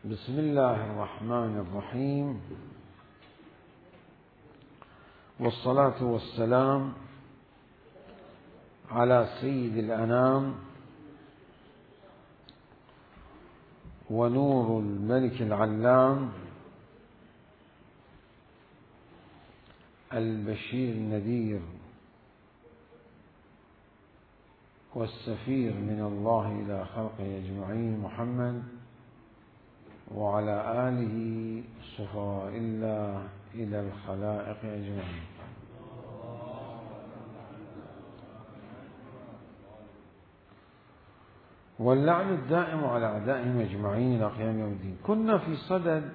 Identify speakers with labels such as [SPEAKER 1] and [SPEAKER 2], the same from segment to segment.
[SPEAKER 1] بسم الله الرحمن الرحيم، والصلاة والسلام على سيد الأنام ونور الملك العلام البشير النذير والسفير من الله إلى خلقه أجمعين محمد وعلى آله صفاء الله إلى الخلائق أجمعين. واللعن الدائم على أعدائهم أجمعين إلى قيام يوم الدين. كنا في صدد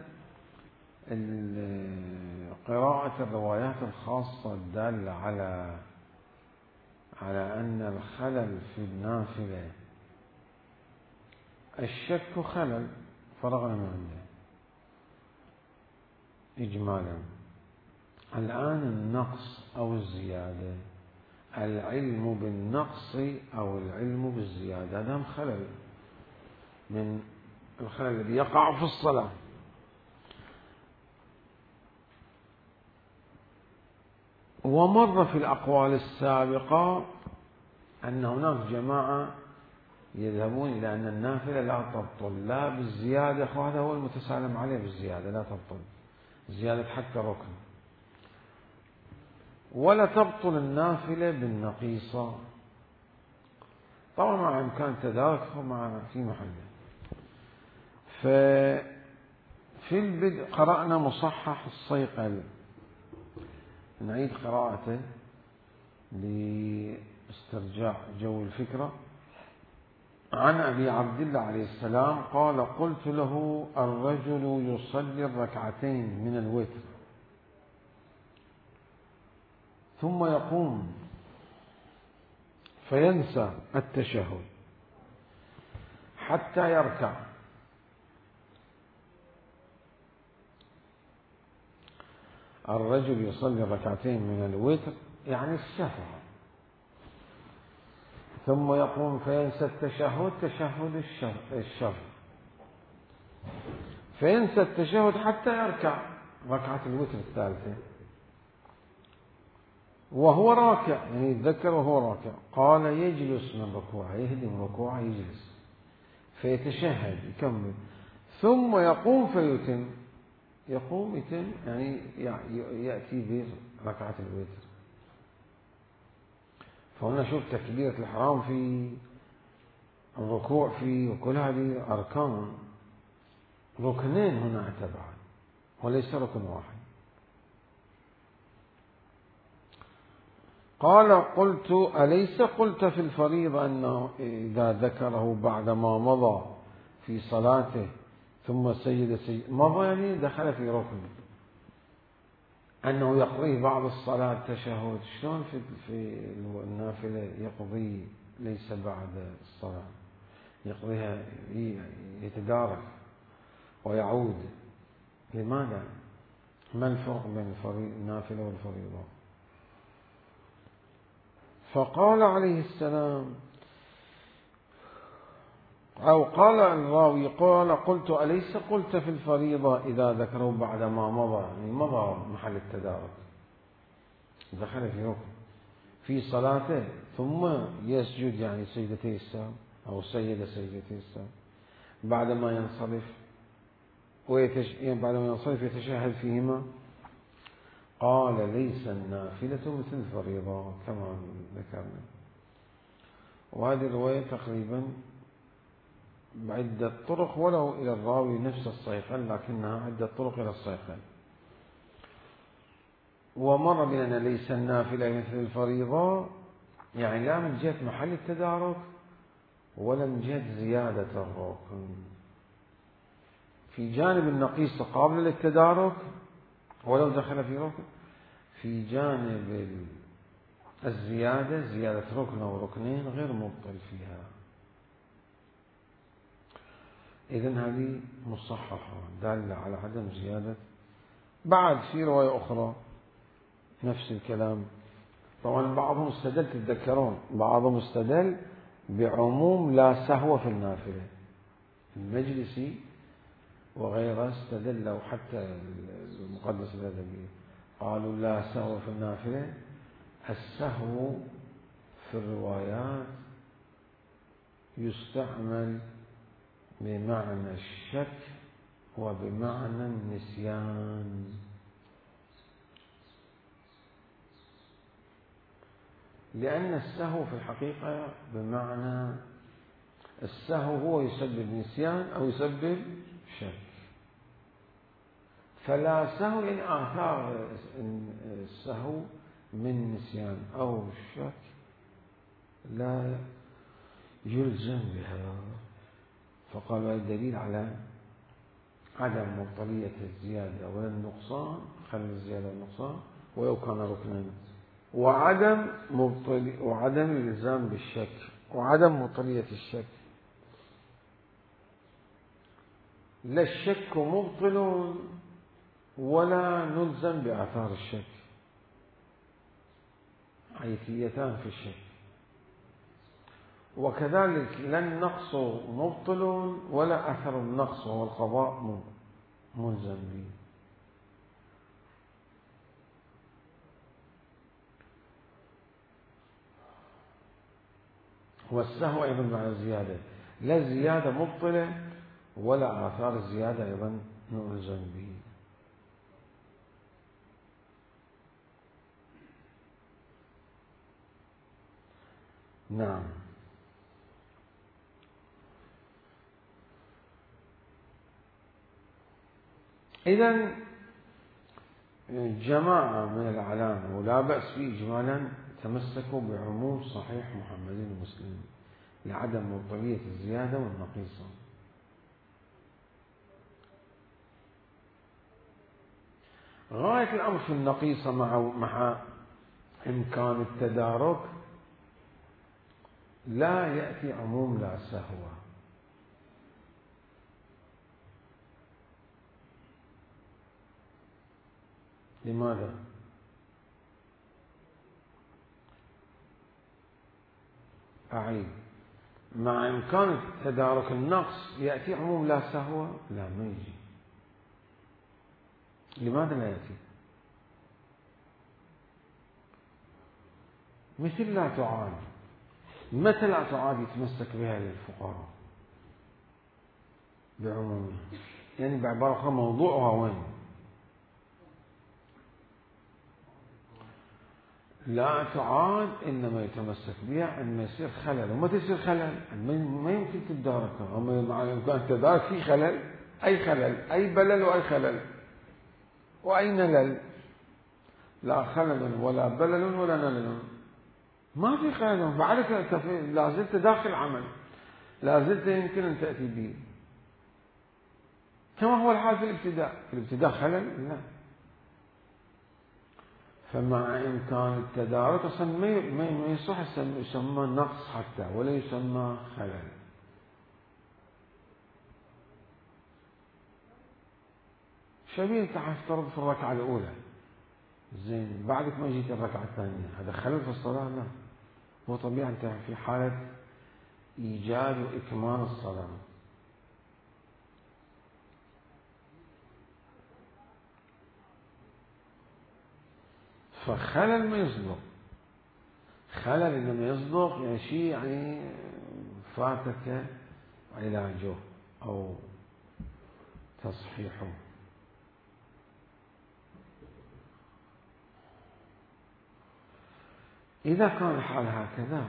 [SPEAKER 1] قراءة الروايات الخاصة الدالة على أن الخلل في النافلة الشك خلل، فرغنا من عنده إجمالا. الآن النقص أو الزيادة، العلم بالنقص أو العلم بالزيادة، هذا خلل من الخلل الذي يقع في الصلاة. ومر في الأقوال السابقة أن هناك جماعة يذهبون إلى أن النافلة لا تبطل لا بالزيادة، وهذا هو المتسالم عليه، بالزيادة لا تبطل زيادة حتى ركن، ولا تبطل النافلة بالنقيصة، طبعا مع إمكان تداركه مع في محله. ففي البدء قرأنا مصحح الصيقل، نعيد قراءته لاسترجاع جو الفكرة. عن أبي عبد الله عليه السلام قال: قلت له: الرجل يصلي الركعتين من الوتر ثم يقوم فينسى التشهد حتى يركع، الرجل يصلي الركعتين من الوتر يعني الشفع، ثم يقوم فينسى التشهد، تشهد الشفع، فينسى التشهد حتى يركع ركعة الوتر الثالثة وهو راكع، يعني يتذكر وهو راكع. قال: يجلس من ركوعه، يهدم ركوعه يجلس فيتشهد يكمل، ثم يقوم فيتم، يقوم يتم يعني يأتي بركعة الوتر. فهنا شوف تكبيرة الإحرام في الركوع فيه، وكل هذه أركان، ركنين هنا اعتبر وليس ركن واحد. قال: قلت: أليس قلت في الفريضة أنه إذا ذكره بعدما مضى في صلاته ثم سجد مضى يعني دخل في ركن، أنه يقضيه بعد الصلاة تشهد، شلون في النافلة يقضي ليس بعد الصلاة، يقضيها يتدارك ويعود؟ لماذا؟ ما الفرق بين النافلة والفريضة؟ فقال عليه السلام، أو قال الراوي: قلت: أليس قلت في الفريضة إذا ذكره بعد ما مضى، يعني مضى محل التدارك، دخل في ركن في صلاته ثم يسجد يعني سجدتي السهو، أو سجد سجدتي السهو بعدما ينصرف بعدما ينصرف يتشهد فيهما. قال: ليس النافلة مثل الفريضة كما ذكرنا. وهذه الرواية تقريبا بعدة طرق، ولو إلى الراوي نفس الصيقل لكنها عدة طرق إلى الصيقل. ومر بأن ليس النافلة مثل الفريضة، يعني لا من جهة محل التدارك ولا من جهة زيادة الركن. في جانب النقيص قابل للتدارك ولو دخل في ركن، في جانب الزيادة زيادة ركن أو ركنين غير مبطل فيها. إذن هذه مصححة دالة على عدم زيادة. بعد في رواية أخرى نفس الكلام، طبعا بعضهم استدل، تتذكرون بعضهم استدل بعموم لا سهو في النافلة، المجلسي وغيره استدلوا حتى المقدس الأدبي قالوا لا سهو في النافلة. السهو في الروايات يستعمل بمعنى الشك وبمعنى النسيان، لأن السهو في الحقيقة بمعنى السهو هو يسبب نسيان أو يسبب شك. فلا سهو يعني آثار السهو من نسيان أو شك لا يلزم بها. فقال الدليل على عدم مبطلية الزيادة ولا النقصان، خلي الزيادة والنقصان ولو كان ركنا، وعدم الإلزام بالشك وعدم مبطلية الشك. لا الشك مبطل ولا نلزم بآثار الشك، حيثيتان في الشك. وكذلك لا النقص مبطل ولا أثر النقص وهو القضاء ملزم به. والسهو أيضا مع الزيادة، لا الزيادة مبطلة ولا آثار الزيادة أيضا نلزم به. نعم. إذن جماعة من العلامة ولا بأس فيه إجمالا تمسكوا بعموم صحيح محمد مسلم لعدم مبطلية الزيادة والنقيصة. غاية الأمر في النقيصة مع إمكان التدارك لا يأتي عموم لا سهو. لماذا؟ أعيد، مع إمكان تدارك النقص يأتي عموم لا سهو؟ لا، ما يجي. لماذا لا يأتي؟ مثل لا تعاد، متى لا تعاد يتمسك بها للفقراء بعمومها؟ يعني بعبارة أخرى موضوعها وين؟ لا تعاد إنما يتمسك بها عندما يصير خلل. ومتى يصير خلل؟ ما يمكن تداركها. مع الإمكان تدارك في خلل، أي خلل، أي بلل وأي خلل وأي نلل. لا خلل ولا بلل ولا نلل، ما في خلل. فعلك لا زلت داخل عمل، لا زلت يمكن أن تأتي به، كما هو الحال في الابتداء. في الابتداء خلل؟ لا. فمع إمكان التدارك أصلا ما يصح يسمى نقص حتى ولا يسمى خلل. شبيه تفترض في الركعة الأولى، زين، بعدك ما جيت الركعة الثانية، هذا خلل في الصلاة؟ لا، هو طبيعي أنت في حالة إيجاد وإكمال الصلاة. فخلل ما يصدق، خلل إنما يصدق يعني شيء يعني فاتك علاجه أو تصحيحه. إذا كان الحال هكذا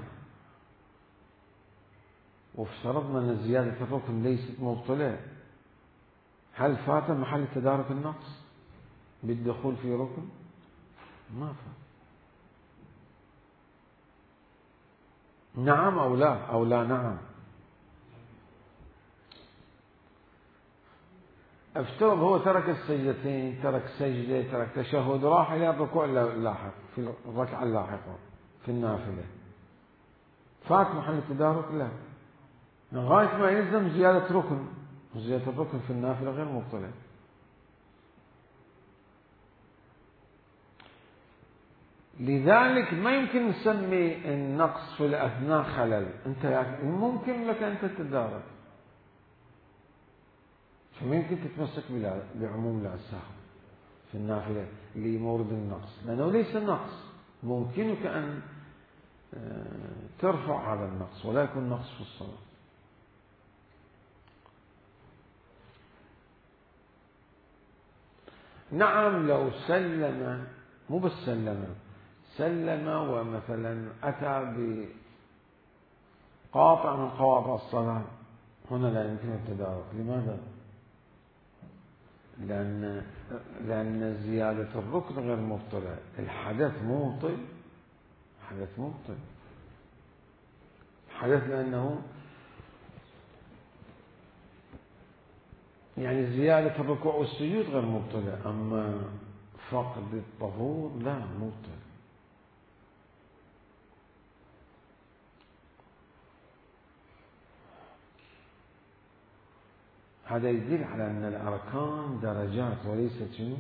[SPEAKER 1] وافترضنا أن زيادة الركن ليست مبطلة، هل فات محل تدارك النقص بالدخول في ركن؟ ما فات. نعم أو لا؟ أو لا نعم. افترض هو ترك السجدتين، ترك سجدة، ترك تشهد، راح إلى الركوع اللاحق في الركعة اللاحقة في النافلة، فات محل التدارك؟ لا، لغاية ما يلزم زيادة ركن، وزيادة الركن في النافلة غير مبطلة. لذلك ما يمكن نسمي النقص في الأثناء خلل. أنت ممكن لك أن تتدارك، فما يمكن تتمسك بعموم لا السهو في النافلة لمورد النقص، لأنه ليس النقص، ممكنك أن ترفع هذا النقص ولا يكون نقص في الصلاة. نعم لو سلم، مو بس سلم ومثلا أتى بقاطع من قواطع الصلاة، هنا لا يمكن التدارك. لماذا؟ لأن زيادة الركن غير مبطلة، الحدث مبطل، حدث لأنه يعني زيادة الركوع والسجود غير مبطلة، أما فقد الطهور لا مبطل. هذا يدل على أن الأركان درجات وليست شنو؟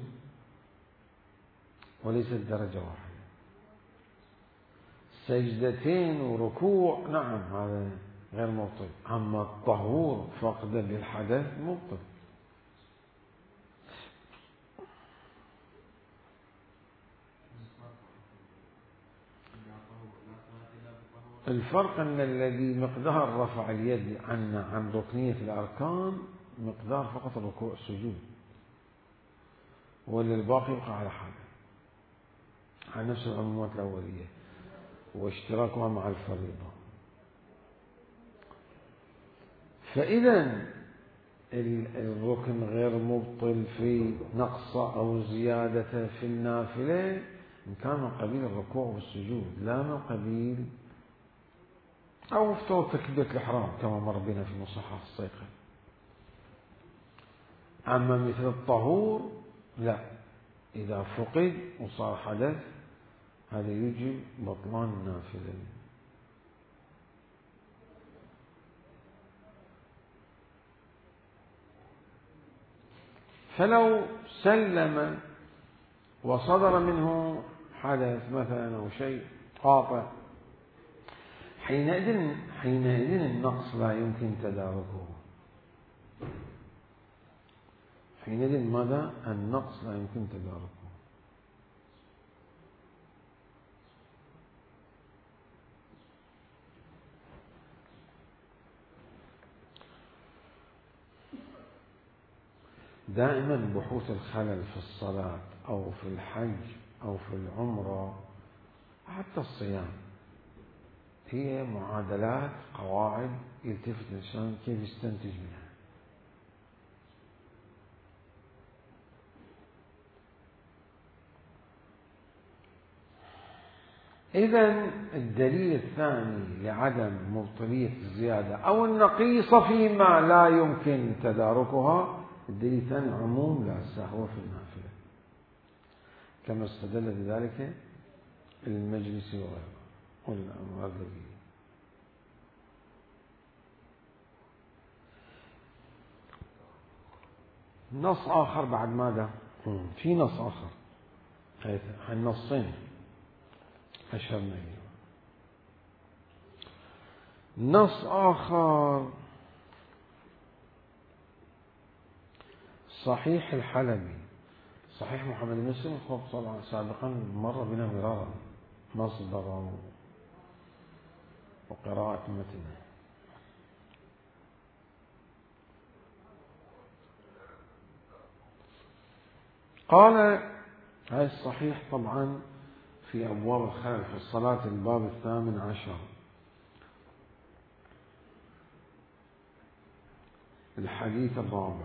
[SPEAKER 1] وليست درجة واحدة. سجدتين وركوع نعم هذا غير مبطل، أما الطهور فقد للحدث مبطل. الفرق أن الذي مقدار رفع اليد عن ركنية الأركان مقدار فقط الركوع السجود، ولا الباقي يبقى على حاله، على نفس العمومات الأولية واشتراكها مع الفريضة. فإذا الركن غير مبطل في نقص أو زيادة في النافلة إن كان من قبيل الركوع والسجود، لا من قبيل أو افترض تكبيرة الإحرام كما مر بنا في مصحف الصيقة. أما مثل الطهور لا، إذا فقد وصار حدث هذا يجب بطلان النافلة. فلو سلم وصدر منه حدث مثلا أو شيء قاطع، حينئذ النقص لا يمكن تداركه. حينئذ ماذا؟ النقص لا يمكن تداركه. دائما بحوث الخلل في الصلاة أو في الحج أو في العمرة حتى الصيام هي معادلات، قواعد يلتفت الإنسان كيف يستنتج منها. إذن الدليل الثاني لعدم مبطلية الزيادة أو النقيصة فيما لا يمكن تداركها، الدليل الثاني عموم لا سهو في النافلة، كما استدل بذلك المجلس وغيره والأمراضي. نص آخر بعد ماذا؟ في نص آخر، النصين أشرنا إليه. نص آخر صحيح الحلبي، صحيح محمد بن مسلم طبعا سابقا مر بنا مرارا مصدر وقراءة متنه. قال هذا الصحيح طبعا في أبواب الخلل في الصلاة الباب 18 الحديث الرابع.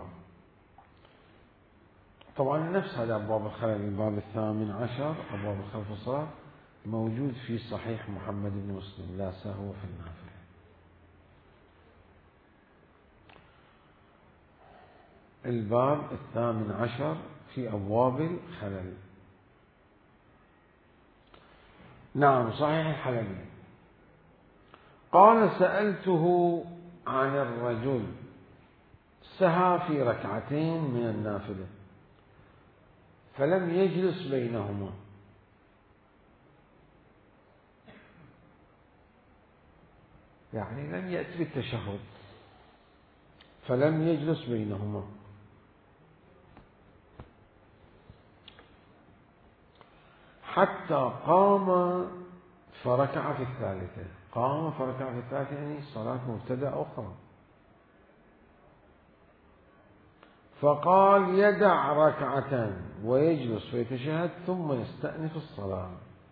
[SPEAKER 1] طبعا نفس هذا أبواب الخلل الباب 18 أبواب الخلل في الصلاة موجود في صحيح محمد بن مسلم لا سهو في النافلة. الباب 18 في أبواب الخلل. نعم صحيح الحلبي. قال سألته عن الرجل سهى في ركعتين من النافلة فلم يجلس بينهما، يعني لم يأتي بالتشهد فلم يجلس بينهما، حتى قام فركع في الثالثة. قام فركع في الثالثة يعني صلاة مبتدأ أخرى. فقال يدع ركعة ويجلس ويتشهد ثم يستأنف الصلاة.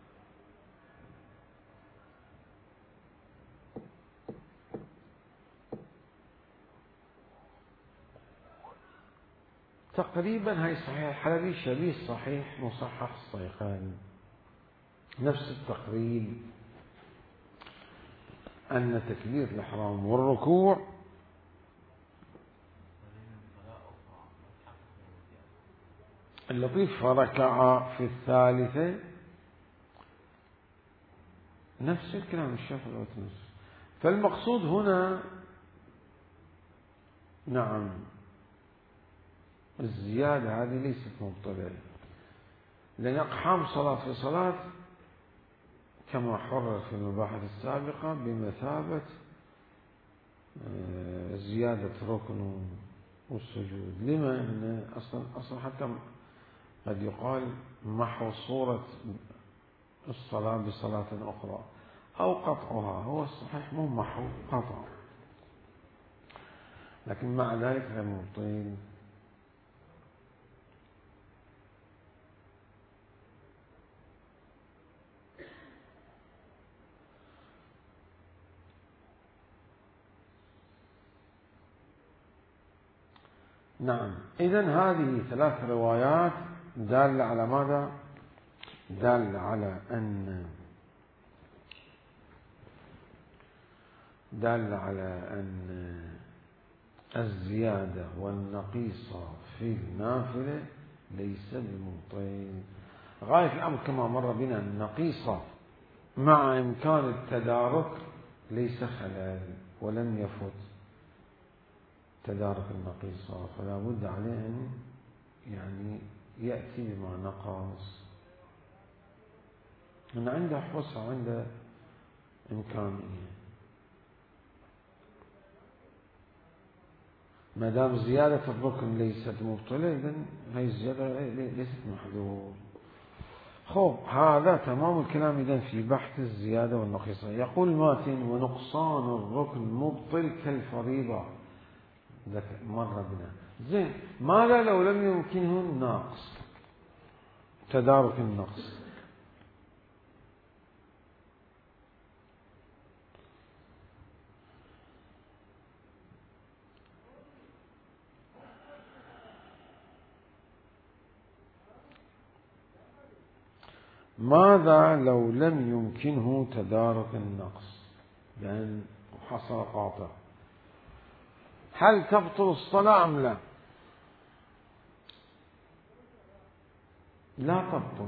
[SPEAKER 1] تقريبا هاي صحيح الحلبي شبيه صحيح مصحح الصيقاني، نفس التقريب، أن تكبيرة الإحرام والركوع اللطيف فركع في الثالثة نفس الكلام الشافعي والتونسي. فالمقصود هنا نعم الزيادة هذه ليست مبطلة، لأن أقحام صلاة في صلاة كما حرر في المباحث السابقة بمثابة زيادة ركن والسجود. لما أن أصلا حتى قد يقال محو صورة الصلاة بصلاة أخرى أو قطعها، هو الصحيح مو محو، قطع، لكن مع ذلك غير مبطل. نعم، إذن هذه ثلاث روايات دالة على ماذا؟ دالة على أن الزيادة والنقيصة في النافلة ليس بمبطل. غاية الأمر كما مر بنا النقيصة مع إمكان التدارك ليس خلل ولم يفت تدارك النقيصة، فلا بد عليه أن يعني يأتي بما نقص، من عنده حصة، عنده إمكانية. ما دام زيادة الركن ليست مبطلة إذن هي الزيادة ليست محذور. خب هذا تمام الكلام إذن في بحث الزيادة والنقيصة. يقول الماتن ونقصان الركن مبطل كالفريضة، مر بنا. زين، ماذا لو لم يمكنه النقص، تدارك النقص؟ ماذا لو لم يمكنه تدارك النقص لأن حصل قاطع؟ هل تبطل الصلاة أم لا؟ لا تبطل،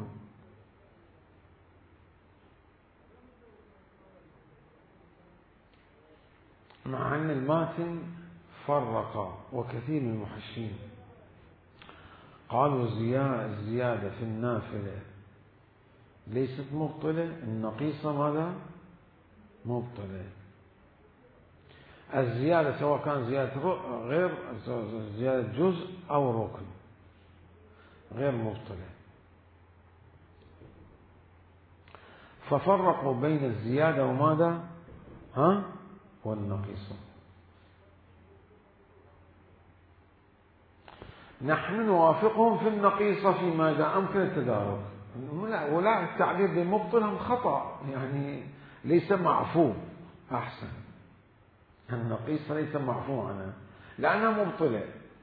[SPEAKER 1] مع أن الماتن فرق وكثير من المحشين قالوا الزيادة في النافلة ليست مبطلة، النقيصة ماذا؟ مبطلة. الزيادة سواء كان زيادة غير زيادة جزء أو ركن غير مبطلة. ففرقوا بين الزيادة وماذا؟ والنقيصة. نحن نوافقهم في النقيصة فيما إذا أمكن التدارك، ولا التعبير بمبطل خطأ، يعني ليس معفو، أحسن، النقيصة ليس معفو عنها لأنها مبطلة،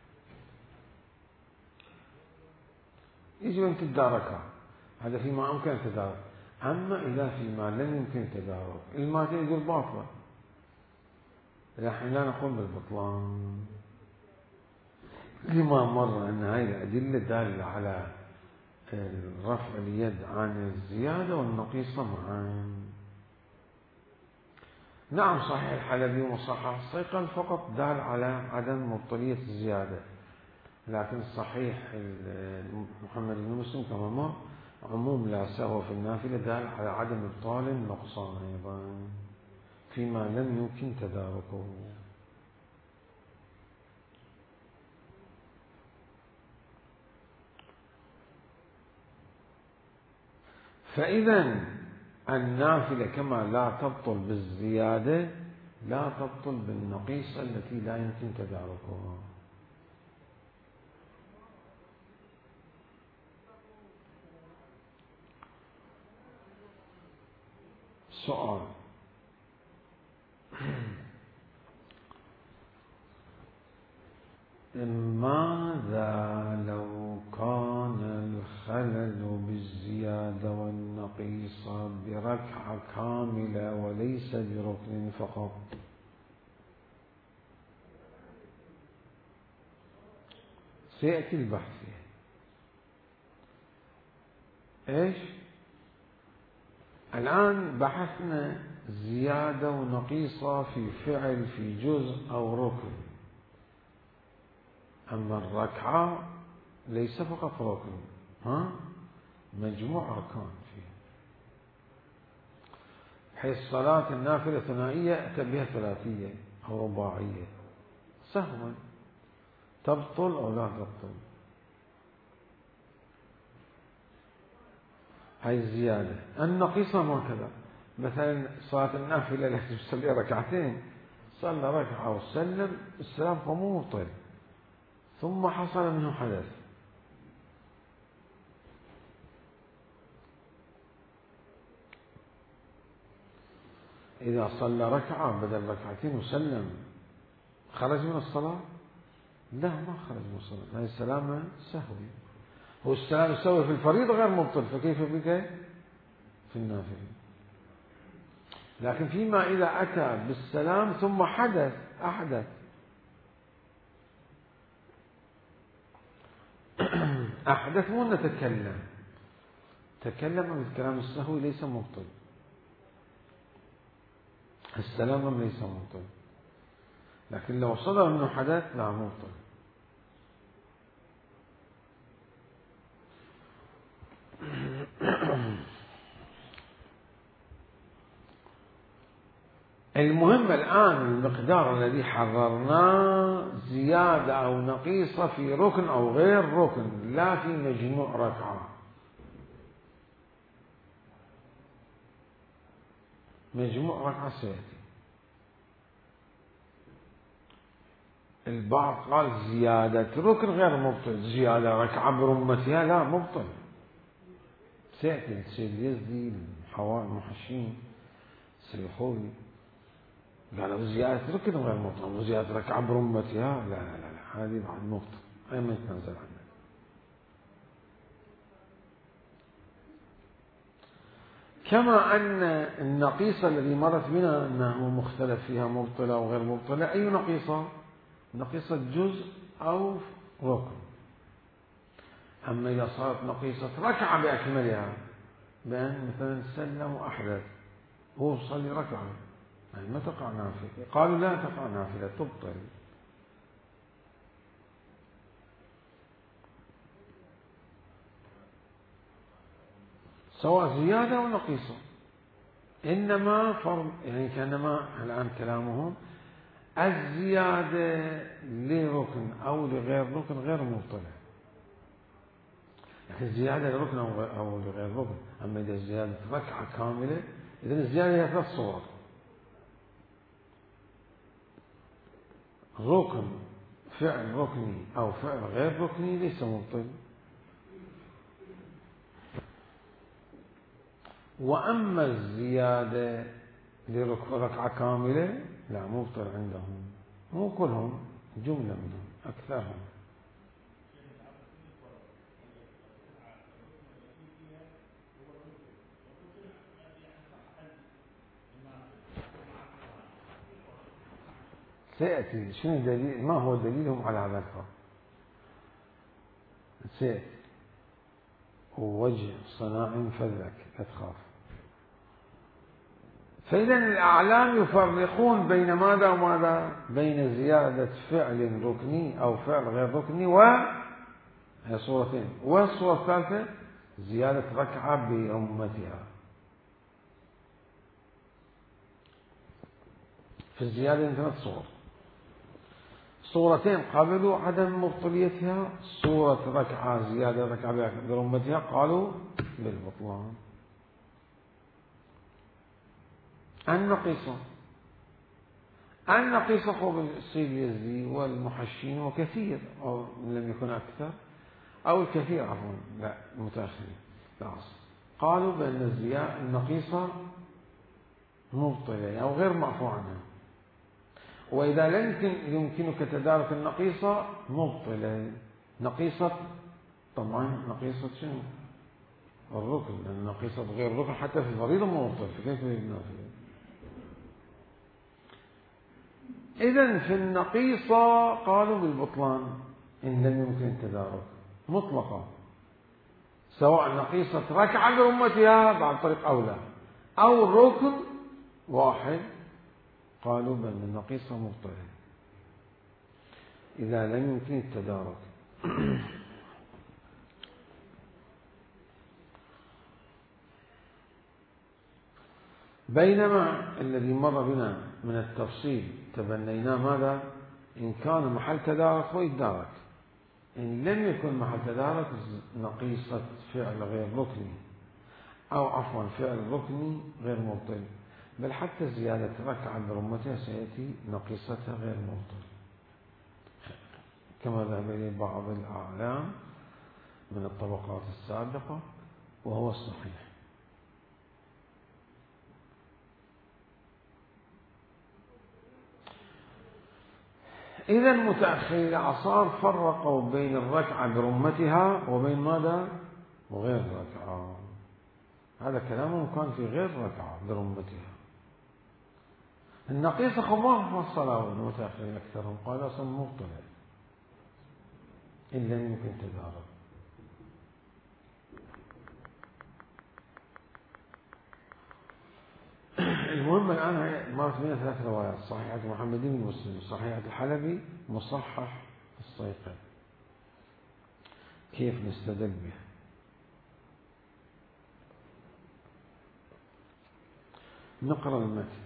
[SPEAKER 1] يجب أن تتداركها، هذا فيما أمكن التدارك. أما إذا فيما لم يمكن التدارك الماتن يقول باطلة، نحن لا نقول بالبطلان، لما مر أن هذه الأدلة دالة على رفع اليد عن الزيادة والنقيصة معا. نعم صحيح الحلبي ومصحح الصيقل فقط دال على عدم مبطلية الزيادة، لكن صحيح محمد بن مسلم كما مر عموم لا سهو في النافلة دال على عدم إبطال النقصان أيضا فيما لم يمكن تداركه. فإذا النافلة كما لا تبطل بالزيادة لا تبطل بالنقيصة التي لا يمكن تداركها. سؤال: ماذا لو كان الخلل بالزيادة والنقيصة بركعة كاملة وليس بركن فقط؟ سيأتي البحث فيه. إيش؟ الآن بحثنا زيادة ونقيصة في فعل في جزء أو ركن، أما الركعة ليس فقط ركن، مجموع أركان فيه، حيث صلاة النافلة ثنائية أتى بها ثلاثية أو رباعية سهوا تبطل أو لا تبطل. هاي الزيادة. النقيصة ما كذا، مثلا صلاة النافلة التي تصلي ركعتين، صلى ركعة وسلم السلام فمو مبطل، ثم حصل منه حدث، إذا صلى ركعة بدل ركعتين وسلم خرج من الصلاة؟ لا، ما خرج من الصلاة، هاي السلامة سهوي. هو السلام السهوي في الفريضة غير مبطل، فكيف بك في النافلة؟ لكن فيما إذا أتى بالسلام ثم أحدث أحدث مو نتكلم، تكلم بالكلام السهوي ليس مبطل، السلام ليس مبطل، لكن لو صدر منه حدث لا مبطل. المهم الآن المقدار الذي حررناه زيادة أو نقيصة في ركن أو غير ركن، لا في مجموع ركعة. مجموع ركعة سيأتي. البعض قال زيادة ركن غير مبطل، زيادة ركعة برمتها لا مبطل. سيأتي السيد يزدي المحشين السيحوي قالوا زيادة ركن غير مبطل، وزيادة ركعة برمتها لا لا لا، هذه بعد مبطل، أي ما يتنزل عنها. كما أن النقيصة الذي مرت بنا أنه مختلف فيها مبطلة أو غير مبطلة. أي نقيصة؟ نقيصة جزء أو ركن. أما إذا صارت نقيصة ركعة بأكملها، بأن مثلا سلم وأحدث هو صلي ركعة، يعني ما تقع نافلة، قالوا لا تقع نافلة تبطل. سواء زيادة أو نقيصة، إنما فرض، يعني كأنما الآن كلامهم الزيادة لركن أو لغير ركن غير مبطلة، لكن الزيادة لركن أو لغير ركن. أما إذا الزيادة ركعة كاملة، إذن الزيادة هي ثلاث صور: ركن، فعل ركني أو فعل غير ركني ليس مبطل. وأما الزيادة لركعة كاملة لا مبطل عندهم، مو كلهم، جملة منهم، أكثرهم. سيأتي شنو الدليل، ما هو دليلهم على هذا الفرق؟ سيأتي ووجه صناع فذلك لا تخاف. فإذا الأعلام يفرقون بين ماذا وماذا؟ بين زيادة فعل ركني أو فعل غير ركني هي صورتين، والصورة الثالثة زيادة ركعة برمتها. في الزيادة ثلاث صور: صورتين قبلوا عدم مبطليتها، صورة ركعة زيادة ركعة برمتها قالوا بالبطلان. النقيصة. النقيصة هو السيد اليزدي والمحشين وكثير، أو لم يكن أكثر، أو الكثير عفوا، لا المتأخرين لا أصل، قالوا بأن النقيصة مبطلة أو غير معفو عنها، وإذا لم يمكنك تدارك النقيصة مبطلة. نقيصة طبعا نقيصة شنو؟ الركن، لأن النقيصة غير الركن حتى في الفريضة مبطل، فكيف في النافلة؟ إذن في النقيصة قالوا بالبطلان إن لم يمكن التدارك مطلقا، سواء نقيصة ركعة برمتها بعد طريق أولى أو الركن واحد، قالوا بأن النقيصة مبطلة إذا لم يمكن التدارك. بينما الذي مر بنا من التفصيل تبنيناه ماذا؟ إن كان محل تدارك ويتدارك، إن لم يكن محل تدارك نقيصة فعل غير ركني، أو عفوا فعل ركني غير مبطل، بل حتى زيادة ركعة برمتها سيأتي نقيصتها غير مبطل، كما ذهب إليه بعض الأعلام من الطبقات السابقة، وهو الصحيح. إذا المتأخرين الأعصار فرقوا بين الركعة برمتها وبين ماذا؟ وغير ركعة. هذا كلامهم كان في غير ركعة برمتها. النقيصة خمار فصلوا المتأخرين أكثرهم، قالوا أصلا مبطلة إن لم يمكن تدارك. المهم الآن مرت بنا ثلاث روايات: صحيحة محمد بن مسلم، صحيحة الحلبي، مصحح الصيقل. كيف نستدل بها؟ نقرأ المتن.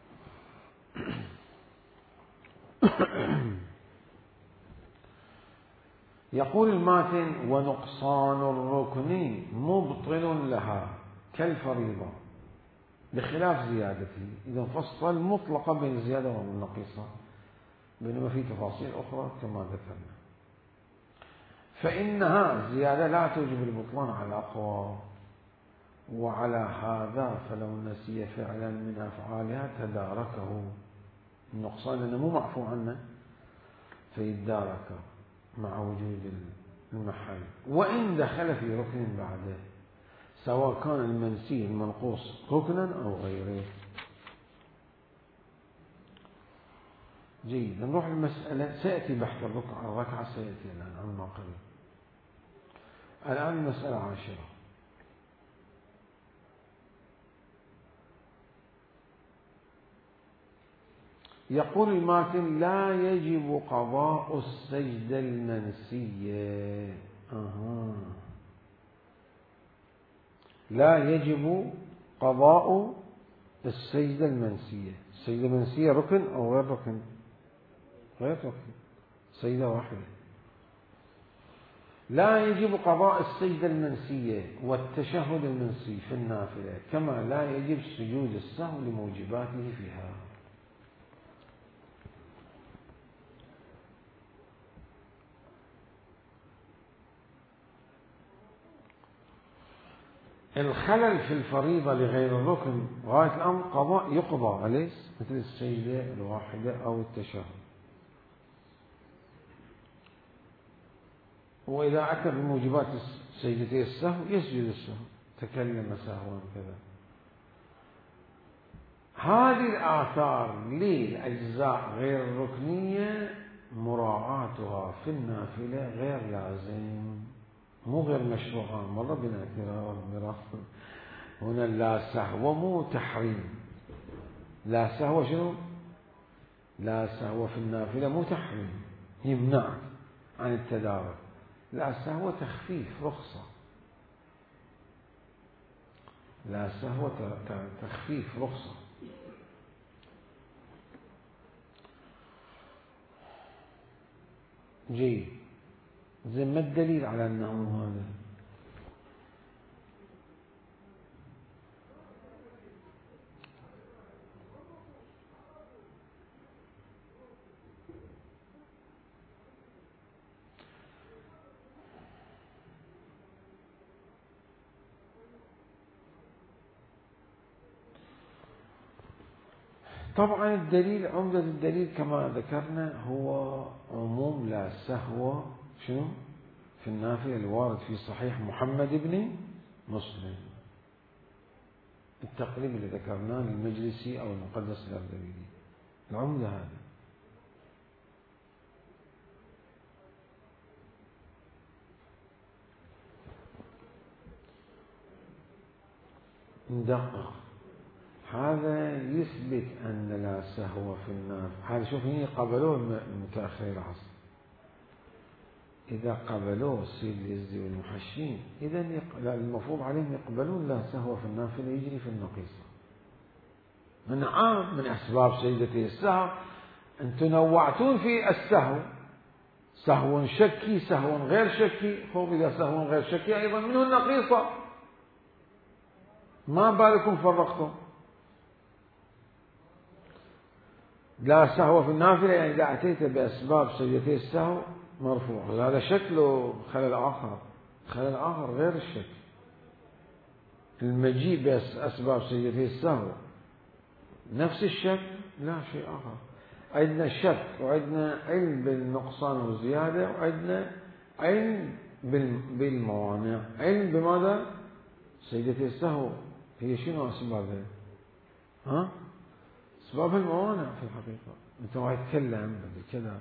[SPEAKER 1] يقول الماتن: ونقصان الركن مبطل لها كالفريضة بخلاف زيادته. إذا فصل مطلقا بين الزيادة والنقيصة، بينما في تفاصيل أخرى كما ذكرنا. فإنها زيادة لا توجب البطلان على الأقوى، وعلى هذا فلو نسي فعلا من أفعالها تداركه النقصان، لأنه مو معفو عنه فيتدارك مع وجود المحل، وإن دخل في ركن بعده، سواء كان المنسي المنقوص ركنا أو غيره. جيد، نروح المسألة. سيأتي بحث الركعة سيأتي الآن عما قبل. الآن المسألة 10. يقول الماتن: لا يجب قضاء السجدة المنسية. لا يجب قضاء السجدة المنسية. السجدة المنسية ركن أو غير ركن؟ غير ركن، سجدة واحدة. لا يجب قضاء السجدة المنسية والتشهد المنسي في النافلة، كما لا يجب سجود السهو لموجباته فيها. الخلل في الفريضة لغير الركن غاية الأمر قضاء يقضى عليه، مثل السجدة الواحدة أو التشهد. وإذا أتى بموجبات سجدتي السهو يسجد السهو، تكلم سهوا كذا. هذه الآثار للأجزاء غير الركنية مراعاتها في النافلة غير لازم، مو غير مشروع. مر بنا مرة هنا لا سهو مو تحريم. لا سهو شنو؟ لا سهو في النافلة مو تحريم يمنعك عن التدارك، لا سهو تخفيف رخصة. لا سهو تخفيف رخصة. جيد، زي ما الدليل على أنه هذا؟ طبعا الدليل، عمدة الدليل كما ذكرنا هو عموم لا سهو شنو في النافلة الوارد في صحيح محمد بن مسلم، التقريب اللي ذكرناه للمجلسي أو المقدس الأردبيلي، العمدة هذا. ندقق، هذا يثبت أن لا سهو في النافلة. هذا شوف هنا قبلوه متأخري العصر، إذا قبلوه السيد اليزدي والمحشين إذا المفروض عليهم يقبلون لا سهو في النافلة يجري في النقيصة. نعم، من أسباب سيدتي السهو أنتم نوعتون في السهو، سهو شكي سهو غير شكي، خذ إذا سهو غير شكي أيضا منه النقيصة، ما بالكم فرقتم. لا سهو في النافلة يعني إذا أتيت بأسباب سيدتي السهو مرفوع، هذا شكله خلل آخر، خلل آخر غير الشك. المجيء بأسباب سيدتي السهو نفس الشك لا شيء آخر. عندنا شك وعندنا علم بالنقصان والزيادة، وعندنا علم بالموانع. علم بماذا؟ سيدتي السهو هي شنو أسبابها؟ ها؟ أسباب الموانع في الحقيقة. أنت ما يتكلم كذا.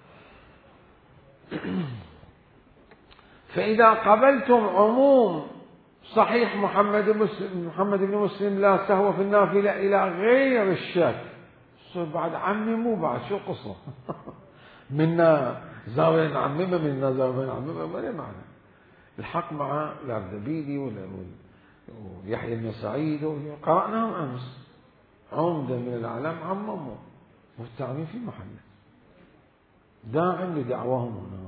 [SPEAKER 1] فإذا قبلتم عموم صحيح محمد بن مسلم لا سهو في النافلة إلى غير الشك، بعد عمموا بعد شو قصة؟ منا زاوية نعممها منا زاوية نعممها، ما له معنى. الحق مع الأردبيلي ويحيى بن سعيد قرأناهم أمس، عمدة من الأعلام عمموا، والتعميم في محله داعم لدعواهم هنا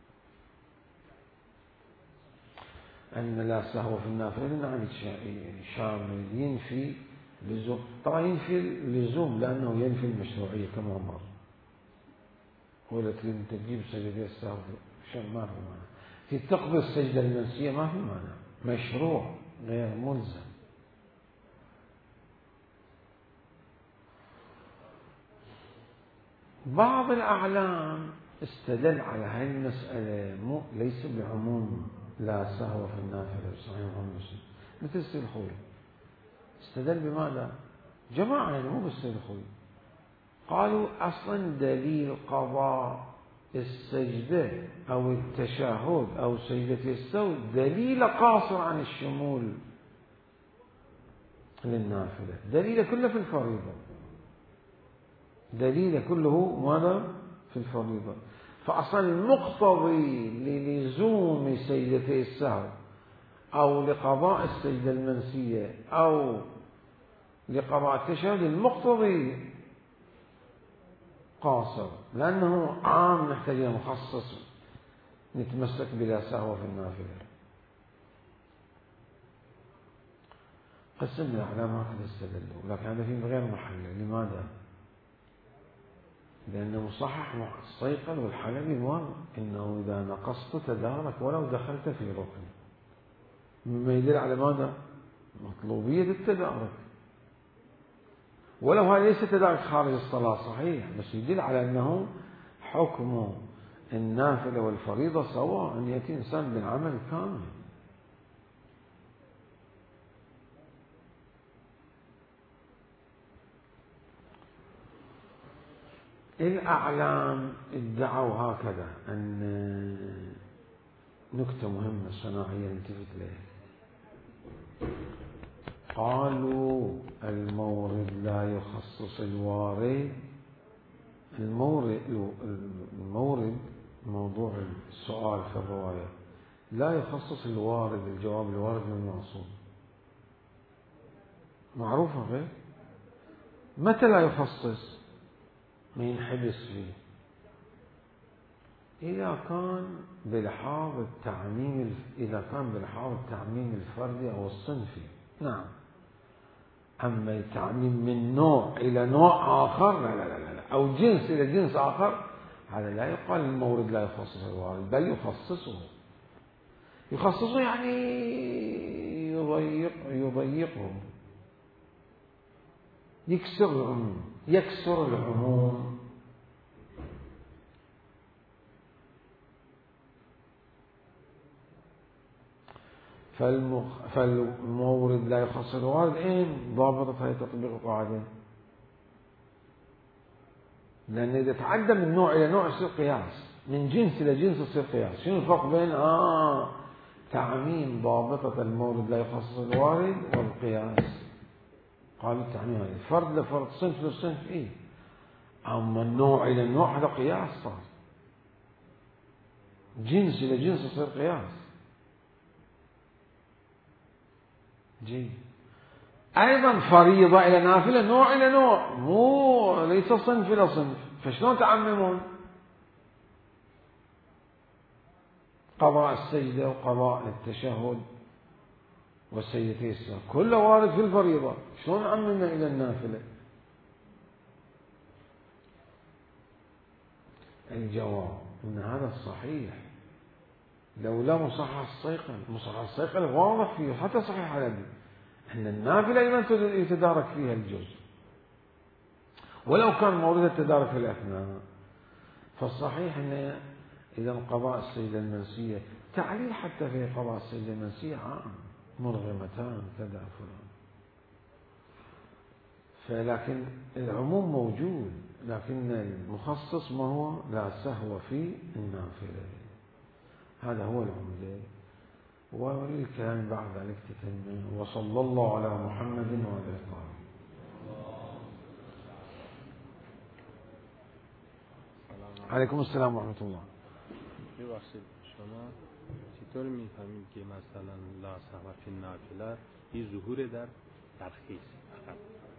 [SPEAKER 1] أن لا سهو في النافلة. نعم شامل ينفي لزوم، طبعا ينفي اللزوم لأنه ينفي المشروعية كما مر. قلت لي أنت تجيب سجدة السهو ما في معنى، تقضي السجدة المنسية ما في معنى، مشروع غير ملزم. بعض الأعلام استدل على هذه المسألة ليس بعموم لا سهو في النافلة صحيح مسلم، مثل السيد الخوي استدل بماذا؟ جماعة يعني مو بالسيد الخوي، قالوا أصلا دليل قضاء السجدة أو التشهد أو سجدة السهو دليل قاصر عن الشمول للنافلة، دليل كله في الفريضة، دليل كله ماذا؟ في الفريضة. فأصلا المقتضي للزوم سجدتي السهو أو لقضاء السجدة المنسية أو لقضاء التشهد المقتضي قاصر، لأنه عام نحتاج إلى مخصص نتمسك بلا سهو في النافلة. قسم الأعلام هكذا استدلوا، لكن هذا في غير محله. لماذا؟ لأن مصحح الصيقل والحلبي مر إنه إذا نقصت تدارك ولو دخلت في ركن، مما يدل على ماذا؟ مطلوبية التدارك، ولو هذا ليس تدارك خارج الصلاة صحيح، بس يدل على أنه حكم النافلة والفريضة سواء، أن يأتي إنسان بالعمل كامل. الأعلام ادعوا هكذا أن نكتة مهمة صناعية نلتفت لها، قالوا المورد لا يخصص الوارد. المورد موضوع السؤال في الرواية لا يخصص الوارد، الجواب الوارد من المعصوم معروفة غير. متى لا يخصص؟ ما ينحبس فيه إذا كان بلحاظ التعميم الفردي أو الصنفي، نعم. أما التعميم من نوع إلى نوع آخر لا لا لا لا، أو جنس إلى جنس آخر، هذا لا يقال المورد لا يخصص الوارد، بل يخصصه يعني يضيقه. يكسر العموم. فالمورد لا يخصص الوارد. ضابطة هي تطبيق القاعدة، لأن إذا تعدى من نوع إلى نوع يصير قياس، من جنس إلى جنس يصير قياس. شنو الفرق بين تعميم ضابطة المورد لا يخصص الوارد والقياس؟ قالوا التعميم هذا فرد لفرد، صنف لصنف. أما النوع إلى النوع هذا قياس، صار جنس إلى جنس يصير قياس. أيضا فريضة إلى نافلة، نوع إلى نوع، ليس صنف إلى صنف. فشلون تعممون؟ قضاء السجدة وقضاء التشهد والسجدتين السهو كله وارد في الفريضة، شلون عممنا إلى النافلة؟ الجواب إن هذا الصحيح لولا مصحح الصيقل واضح فيه، حتى صحيح الحلبي أن النافلة أيضا يتدارك فيها الجزء ولو كان مورد التدارك في الأثناء. فالصحيح أن إذا قضاء السجدة المنسية تعليل حتى في قضاء السجدة المنسية عام، مرغمتان كذا فلان. فلكن العموم موجود، لكن المخصص ما هو لا سهو في النافلة. هذا هو العمدة. وللكلام بعد ذلك تتمه. وصلى الله على محمد وعلى آله. عليكم السلام ورحمة الله.
[SPEAKER 2] ببخشید شما چطور میفهمید که مثلا لا سهو فی النافله این ظهور در ترخیص فقط